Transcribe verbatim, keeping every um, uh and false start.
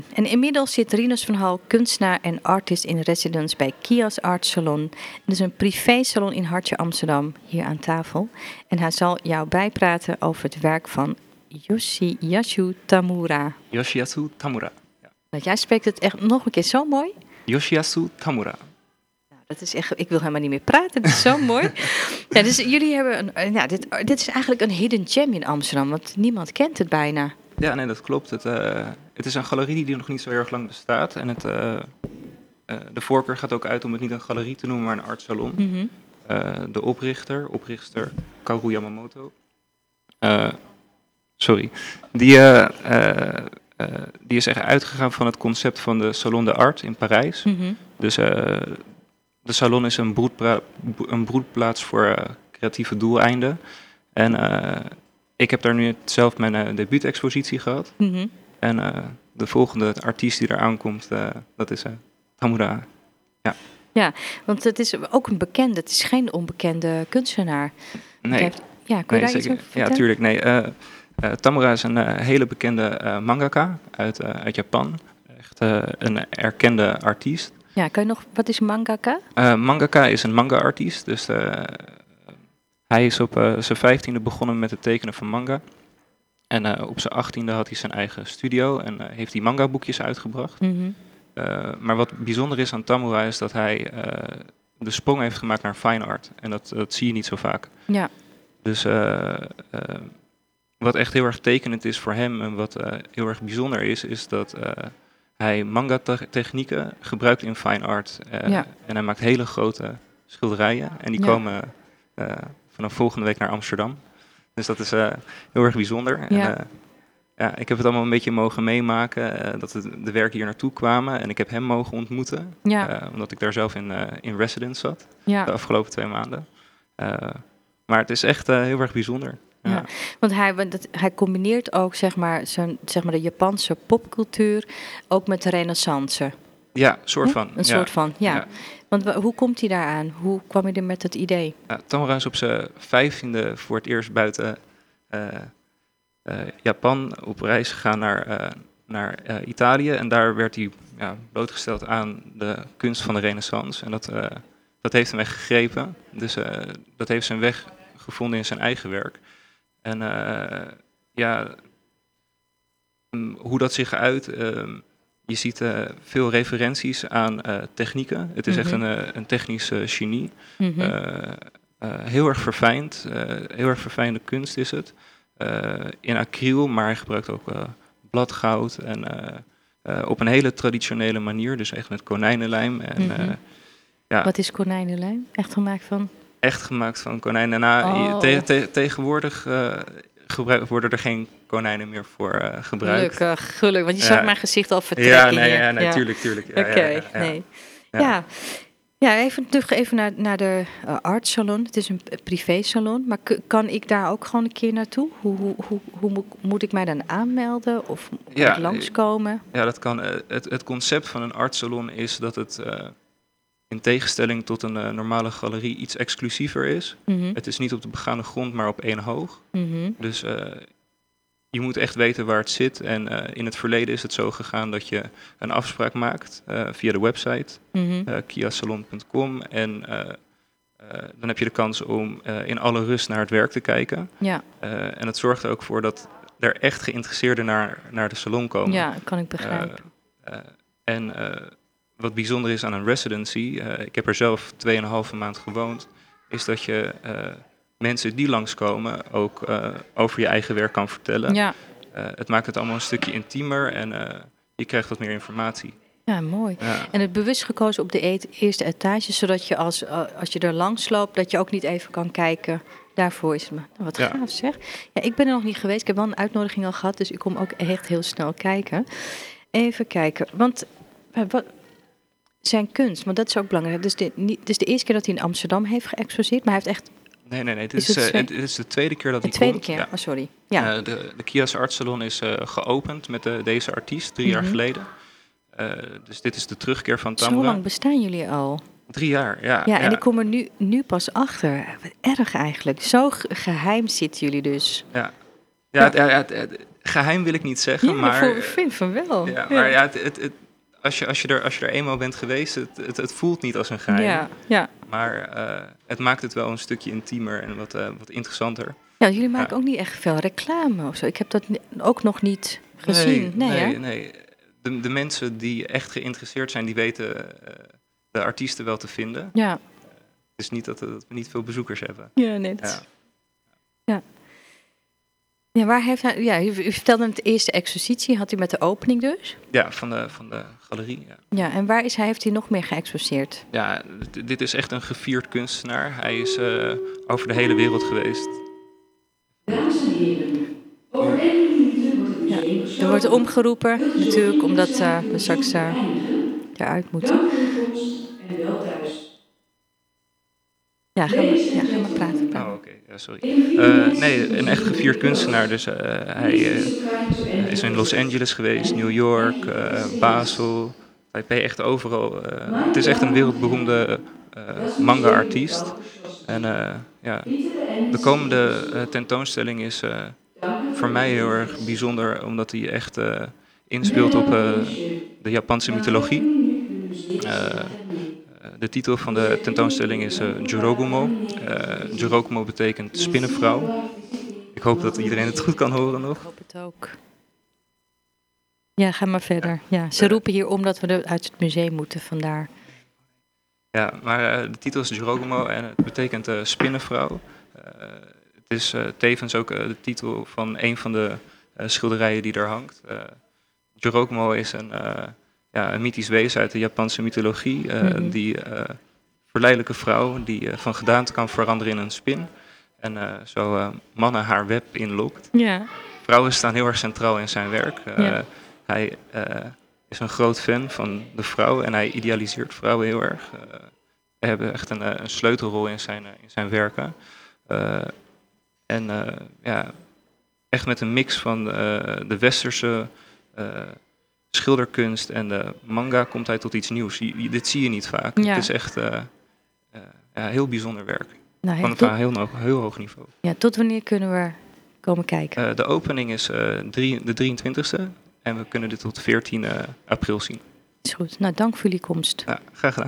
En inmiddels zit Rinus van Hal, kunstenaar en artist in residence bij Kias Art Salon. Het is een privésalon in Hartje Amsterdam, hier aan tafel. En hij zal jou bijpraten over het werk van Yoshiyasu Tamura. Yoshiyasu Tamura. Ja. Jij spreekt het echt nog een keer zo mooi. Yoshiyasu Tamura. Nou, dat is echt, ik wil helemaal niet meer praten, het is zo mooi. Ja, dus jullie hebben een, ja, dit, dit is eigenlijk een hidden gem in Amsterdam, want niemand kent het bijna. Ja, nee, dat klopt. Het, uh, het is een galerie die nog niet zo heel erg lang bestaat. En het, uh, uh, de voorkeur gaat ook uit om het niet een galerie te noemen, maar een artsalon. Mm-hmm. Uh, de oprichter, oprichter Kaoru Yamamoto. Uh, sorry. Die, uh, uh, uh, die is echt uitgegaan van het concept van de Salon de Art in Parijs. Mm-hmm. Dus uh, de salon is een, broedpra- een broedplaats voor uh, creatieve doeleinden. En uh, ik heb daar nu zelf mijn uh, debuutexpositie gehad. Mm-hmm. En uh, de volgende artiest die er aankomt, uh, dat is uh, Tamura. Ja. Ja, want het is ook een bekende, het is geen onbekende kunstenaar. Nee. Heeft, ja, kun je nee, daar zeker. iets over vertellen? Ja, tuurlijk. Nee, uh, uh, Tamura is een uh, hele bekende uh, mangaka uit, uh, uit Japan. Echt uh, een erkende artiest. Ja, kan je nog, wat is mangaka? Uh, mangaka is een manga-artiest. Dus uh, hij is op uh, zijn vijftiende begonnen met het tekenen van manga. En uh, op zijn achttiende had hij zijn eigen studio en uh, heeft hij manga-boekjes uitgebracht. Mm-hmm. Uh, maar wat bijzonder is aan Tamura is dat hij uh, de sprong heeft gemaakt naar fine art. En dat, dat zie je niet zo vaak. Ja. Dus uh, uh, wat echt heel erg tekenend is voor hem en wat uh, heel erg bijzonder is, is dat uh, hij manga-technieken gebruikt in fine art. Uh, Ja. En hij maakt hele grote schilderijen en die Ja. komen uh, vanaf volgende week naar Amsterdam. Dus dat is uh, heel erg bijzonder. Ja. En, uh, ja, ik heb het allemaal een beetje mogen meemaken, uh, dat het, de werken hier naartoe kwamen. En ik heb hem mogen ontmoeten, Ja. uh, omdat ik daar zelf in, uh, in residence zat, Ja. de afgelopen twee maanden. Uh, maar het is echt uh, heel erg bijzonder. Ja. Ja, want hij, want dat, hij combineert ook zeg maar, zijn, zeg maar de Japanse popcultuur ook met de renaissance. Ja, soort Hm? van. Een ja. soort van, ja. Ja. Want wa- hoe komt hij daaraan? Hoe kwam hij er met het idee? Ja, Tamura is op zijn vijftiende voor het eerst buiten uh, uh, Japan op reis gegaan naar, uh, naar uh, Italië. En daar werd hij ja, blootgesteld aan de kunst van de renaissance. En dat, uh, dat heeft hem echt gegrepen. Dus uh, dat heeft zijn weg gevonden in zijn eigen werk. En uh, ja, um, hoe dat zich uit... Um, je ziet uh, veel referenties aan uh, technieken. Het is Mm-hmm. echt een, uh, een technisch uh, genie. Mm-hmm. Uh, uh, heel erg verfijnd. Uh, heel erg verfijnde kunst is het. Uh, in acryl, maar hij gebruikt ook uh, bladgoud. En uh, uh, op een hele traditionele manier. Dus echt met konijnenlijm. En, Mm-hmm. uh, ja, Wat is konijnenlijm? Echt gemaakt van? echt gemaakt van konijnen. Nou, Oh. te, te, tegenwoordig uh, gebruik, worden er geen konijnen meer voor uh, gebruikt. Gelukkig, gelukkig. Want je Ja. zag mijn gezicht al vertrekken Ja, nee, hier. ja, natuurlijk, tuurlijk. Ja, Oké, ja, ja, ja. nee. Ja. Ja. Ja, even terug even naar, naar de uh, artsalon. Het is een privésalon, maar k- kan ik daar ook gewoon een keer naartoe? Hoe, hoe, hoe, hoe moet, moet ik mij dan aanmelden of moet Ja, ik langskomen? Ja, dat kan. Uh, het, het concept van een artsalon is dat het uh, in tegenstelling tot een uh, normale galerie iets exclusiever is. Mm-hmm. Het is niet op de begane grond, maar op één hoog. Mm-hmm. Dus uh, je moet echt weten waar het zit. En uh, in het verleden is het zo gegaan dat je een afspraak maakt uh, via de website Mm-hmm. uh, kiasalon punt com. En uh, uh, dan heb je de kans om uh, in alle rust naar het werk te kijken. Ja, Uh, en het zorgt er ook voor dat er echt geïnteresseerden naar, naar de salon komen. ja, kan ik begrijpen. Uh, uh, en uh, wat bijzonder is aan een residency, uh, ik heb er zelf tweeënhalve maand gewoond, is dat je uh, mensen die langskomen ook uh, over je eigen werk kan vertellen. Ja, Uh, het maakt het allemaal een stukje intiemer en uh, je krijgt wat meer informatie. ja, mooi. Ja. En het bewust gekozen op de e- eerste etage, zodat je als, uh, als je er langs loopt, dat je ook niet even kan kijken. Daarvoor is het maar. Nou, wat Ja. gaaf zeg. Ja, ik ben er nog niet geweest. Ik heb wel een uitnodiging al gehad, dus ik kom ook echt heel snel kijken. Even kijken, want uh, wat, zijn kunst, want dat is ook belangrijk. Dus de, niet, dus de eerste keer dat hij in Amsterdam heeft geëxposeerd, maar hij heeft echt Nee, nee, nee. Het Is is, het uh, twee- het is de tweede keer dat de hij tweede komt. keer. Ja. Oh, sorry. Ja. Uh, de, de Kias Art Salon is uh, geopend met uh, deze artiest drie Mhm. jaar geleden. Uh, dus dit is de terugkeer van Zo Tamura. lang bestaan jullie al. Drie jaar, ja. Ja, en ik kom er nu, nu pas achter. Wat erg eigenlijk. Zo ge- geheim zitten jullie dus. Ja, ja, het, ja, het, het- geheim wil ik niet zeggen, Ja, maar... ik vind van wel. Ja, maar ja, het, het, het, als, je, als, je er, als je er eenmaal bent geweest, het, het, het voelt niet als een geheim. Ja, ja. Maar uh, het maakt het wel een stukje intiemer en wat, uh, wat interessanter. Ja, jullie maken ja. ook niet echt veel reclame of zo. Ik heb dat ook nog niet gezien. Nee, nee, nee. nee. De, de mensen die echt geïnteresseerd zijn, die weten uh, de artiesten wel te vinden. Ja. Uh, het is niet dat, dat we niet veel bezoekers hebben. Ja, nee. Dat ja. ja. Ja, waar heeft hij... Ja, u, u vertelde het eerste expositie, had hij met de opening dus? Ja, van de, van de galerie, ja. Ja, en waar is hij, heeft hij nog meer geëxposeerd? Ja, d- dit is echt een gevierd kunstenaar. Hij is uh, over de hele wereld geweest. Dames en heren, over enkele minuten wordt het museum ja, gesloten. er wordt omgeroepen, natuurlijk, omdat uh, we straks uh, eruit moeten. Dank voor uw komst en wel thuis. Ja, ga maar, ja, ga maar praten. praten. Oh, oké. Okay. Ja, sorry. Uh, nee, een echt gevierd kunstenaar. Dus uh, hij uh, is in Los Angeles geweest, New York, uh, Basel, Taipei, echt overal. Uh, het is echt een wereldberoemde uh, manga-artiest. En uh, ja, de komende uh, tentoonstelling is uh, voor mij heel erg bijzonder, omdat hij echt uh, inspeelt op uh, de Japanse mythologie. Uh, De titel van de tentoonstelling is uh, Jorogumo. Uh, Jorogumo betekent spinnenvrouw. Ik hoop dat iedereen het goed kan horen nog. Ik hoop het ook. Ja, ga maar verder. Ja, ze roepen hier om dat we er uit het museum moeten, vandaar. Ja, maar uh, de titel is Jorogumo en het betekent uh, spinnenvrouw. Uh, het is uh, tevens ook uh, de titel van een van de uh, schilderijen die er hangt. Uh, Jorogumo is een... Uh, Ja, een mythisch wezen uit de Japanse mythologie. Uh, mm-hmm. Die uh, verleidelijke vrouw die uh, van gedaante kan veranderen in een spin. En uh, zo uh, mannen haar web inlokt. Ja. Vrouwen staan heel erg centraal in zijn werk. Uh, ja. Hij uh, is een groot fan van de vrouw en hij idealiseert vrouwen heel erg. Uh, we hebben echt een, een sleutelrol in zijn, uh, in zijn werken. Uh, en uh, ja, echt met een mix van uh, de westerse... Uh, schilderkunst en de manga komt hij tot iets nieuws. Je, dit zie je niet vaak. Ja. Het is echt uh, uh, ja, heel bijzonder werk. Nou, Van een tot... heel, heel hoog niveau. Ja, tot wanneer kunnen we komen kijken? Uh, de opening is uh, drie, de drieëntwintigste en we kunnen dit tot veertien april zien. Is goed. Nou, dank voor jullie komst. Ja, graag gedaan.